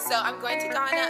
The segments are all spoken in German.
So I'm going to Ghana.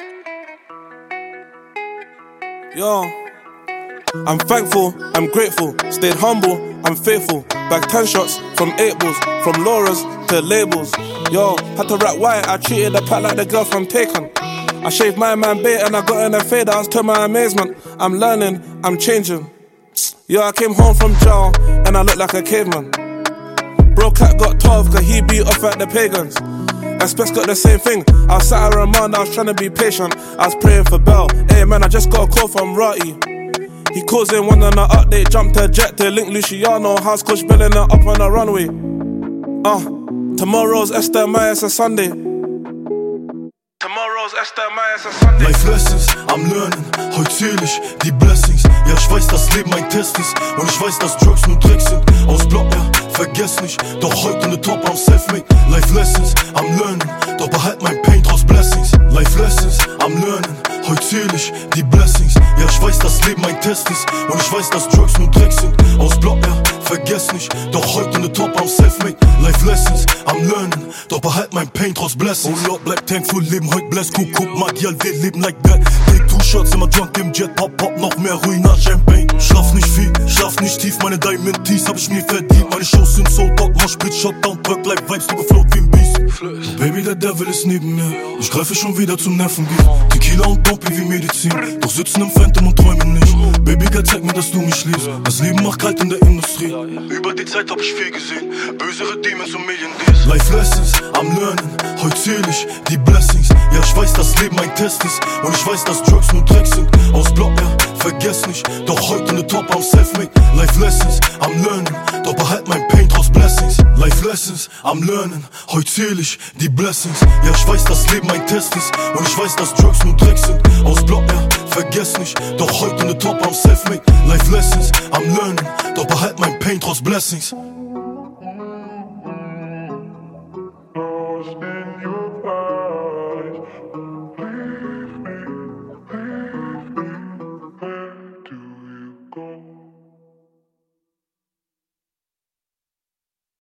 Yo, I'm thankful, I'm grateful, stayed humble, I'm faithful. Back 10 shots from 8 balls, from Laura's to labels. Yo, had to rap white, I treated the pack like the girl from Taken. I shaved my man bait and I got in a fade, I was to my amazement. I'm learning, I'm changing. Yo, I came home from jail and I look like a caveman. Bro cat got 12 cause he beat off at the pagans. And Spence got the same thing. I was sat at remand, I was trying to be patient. I was praying for Bell. Hey man, I just got a call from Ratty. He calls in one on the update, jumped a jet to link Luciano. House coach belling her up on the runway. Tomorrow's Esther Myers a Sunday. Tomorrow's Esther Myers a Sunday. Life lessons, I'm learning. Heute zähl ich die Blessings. Ja, ich weiß, das Leben ein Test ist. Und ich weiß, dass Drugs nur Tricks sind. Aus Block, ja, vergess nicht. Doch heute in the top, I'm self-made. Life lessons, I'm learning. Doch behalt mein Pain trotz Blessings. Life lessons, I'm learning. Heute zähl ich die Blessings. Ja, ich weiß, das Leben ein Test ist. Und ich weiß, dass Drugs nur Tricks sind. Aus Block, ja, vergess nicht. Doch heute in the top, I'm self-made. Life lessons, I'm learning. Doch behalt mein Pain trotz Blessings. Oh Lord, bleib thankful, Leben heute blessed. Guck, Magial, wir leben like that. Take 2 shots, immer drunk im Jet. Pop, noch mehr Ruina, Champagne. Schlaf nicht viel, schlaf nicht tief. Meine Diamond Tees hab ich mir verdient. Meine Shows sind so dog, Moshpit, Shutdown, Perk, like Vibes, du gefloat wie ein Beast. Baby, der Devil ist neben mir. Ich greife schon wieder zum Nervengift. Tequila und Bumpy wie Medizin. Doch sitzen im Phantom und träumen nicht. Baby, Girl, zeig mir, dass du mich liebst. Das Leben macht kalt in der Industrie. Über die Zeit hab ich viel gesehen. Bösere Demons und Million Deals. Life lessons, I'm learning. Heute zähl ich die Blessings. Ja, ich weiß, das Leben ein Test ist. Und ich weiß, dass Drugs nur Tricks sind. Aus Block, ja, vergess nicht. Doch heute in the top, I'm self-made. Life lessons, I'm learning. Doch behalt mein Pain trotz Blessings. Life lessons, I'm learning. Heute zähl ich die Blessings. Ja, ich weiß, das Leben ein Test ist. Und ich weiß, dass Drugs nur Tricks sind. Aus Block, ja, vergess nicht. Doch heute in the top, I'm self-made. Life lessons, I'm learning. Doch behalt mein Pain trotz Blessings.